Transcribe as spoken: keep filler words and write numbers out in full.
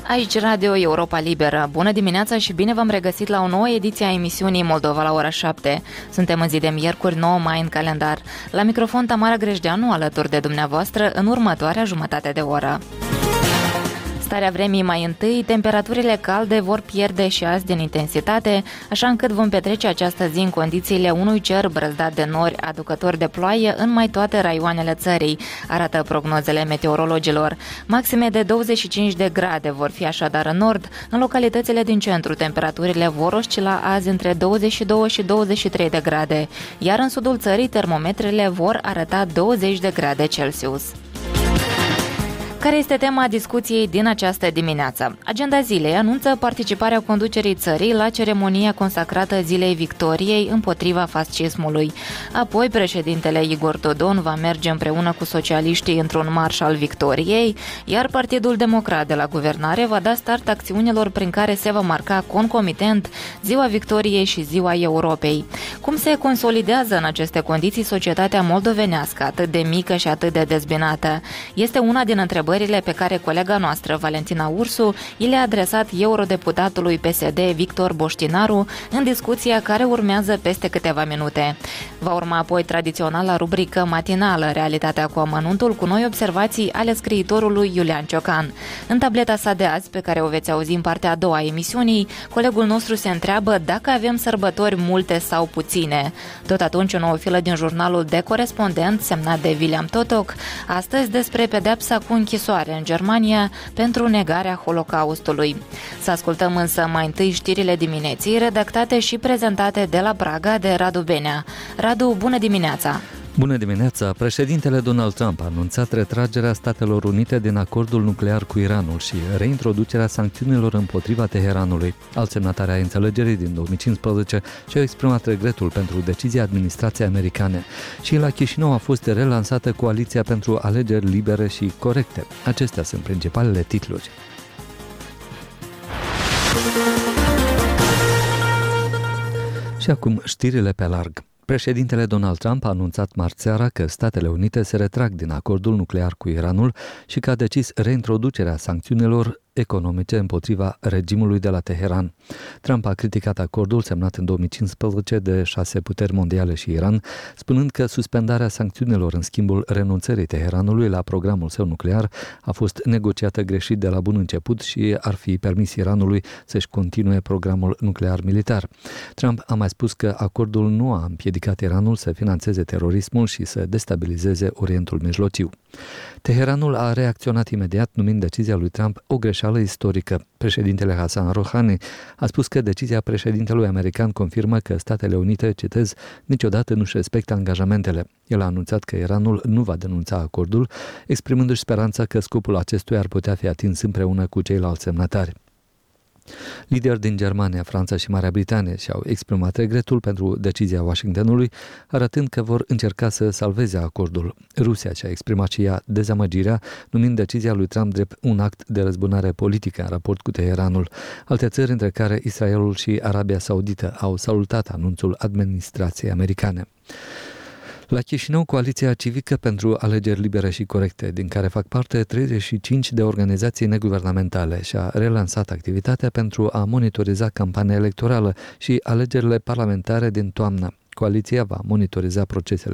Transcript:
Aici Radio Europa Liberă. Bună dimineața și bine v-am regăsit la o nouă ediție a emisiunii Moldova la ora șapte. Suntem în zi de miercuri, nouă mai în calendar. La microfon Tamara Grejdeanu, alături de dumneavoastră în următoarea jumătate de oră. Starea vremii mai întâi, temperaturile calde vor pierde și azi din intensitate, așa încât vom petrece această zi în condițiile unui cer brăzdat de nori aducător de ploaie în mai toate raioanele țării, arată prognozele meteorologilor. Maxime de douăzeci și cinci de grade vor fi așadar în nord, în localitățile din centru temperaturile vor oscila azi între douăzeci și doi și douăzeci și trei de grade, iar în sudul țării termometrele vor arăta douăzeci de grade Celsius. Care este tema discuției din această dimineață? Agenda zilei anunță participarea conducerii țării la ceremonia consacrată Zilei Victoriei împotriva fascismului. Apoi, președintele Igor Dodon va merge împreună cu socialiștii într-un marș al Victoriei, iar Partidul Democrat de la guvernare va da start acțiunilor prin care se va marca concomitent Ziua Victoriei și Ziua Europei. Cum se consolidează în aceste condiții societatea moldovenească, atât de mică și atât de dezbinată? Este una din întrebările pe care colega noastră, Valentina Ursu, i le-a adresat eurodeputatului P S D Victor Boștinaru în discuția care urmează peste câteva minute. Va urma apoi tradiționala rubrică matinală, Realitatea cu amănuntul, cu noi observații ale scriitorului Iulian Ciocan. În tableta sa de azi, pe care o veți auzi în partea a doua a emisiunii, colegul nostru se întreabă dacă avem sărbători multe sau puține. Tot atunci, o nouă filă din jurnalul de corespondent, semnat de William Totoc, astăzi despre pedepsa cu închisoare în Germania pentru negarea Holocaustului. Să ascultăm însă mai întâi știrile dimineții, redactate și prezentate de la Praga de Radu Benea. Radu, bună dimineața! Bună dimineața! Președintele Donald Trump a anunțat retragerea Statelor Unite din acordul nuclear cu Iranul și reintroducerea sancțiunilor împotriva Teheranului. Alți semnatari ai înțelegerii din două mii cincisprezece și-au exprimat regretul pentru decizia administrației americane. Și la Chișinău a fost relansată Coaliția pentru Alegeri Libere și Corecte. Acestea sunt principalele titluri. Și acum știrile pe larg. Președintele Donald Trump a anunțat marți seara că Statele Unite se retrag din acordul nuclear cu Iranul și că a decis reintroducerea sancțiunilor economice împotriva regimului de la Teheran. Trump a criticat acordul semnat în două mii cincisprezece de șase puteri mondiale și Iran, spunând că suspendarea sancțiunilor în schimbul renunțării Teheranului la programul său nuclear a fost negociată greșit de la bun început și ar fi permis Iranului să-și continue programul nuclear militar. Trump a mai spus că acordul nu a împiedicat Iranul să financeze terorismul și să destabilizeze Orientul Mijlociu. Teheranul a reacționat imediat, numind decizia lui Trump o greșeală istorică. Președintele Hassan Rouhani a spus că decizia președintelui american confirmă că Statele Unite, citez, niciodată nu-și respectă angajamentele. El a anunțat că Iranul nu va denunța acordul, exprimându-și speranța că scopul acestuia ar putea fi atins împreună cu ceilalți semnatari. Lideri din Germania, Franța și Marea Britanie și-au exprimat regretul pentru decizia Washingtonului, arătând că vor încerca să salveze acordul. Rusia și-a exprimat și ea dezamăgirea, numind decizia lui Trump drept un act de răzbunare politică în raport cu Teheranul. Alte țări, între care Israelul și Arabia Saudită, au salutat anunțul administrației americane. La Chișinău, Coaliția Civică pentru Alegeri Libere și Corecte, din care fac parte treizeci și cinci de organizații neguvernamentale, și-a relansat activitatea pentru a monitoriza campania electorală și alegerile parlamentare din toamnă. Coaliția va monitoriza procesele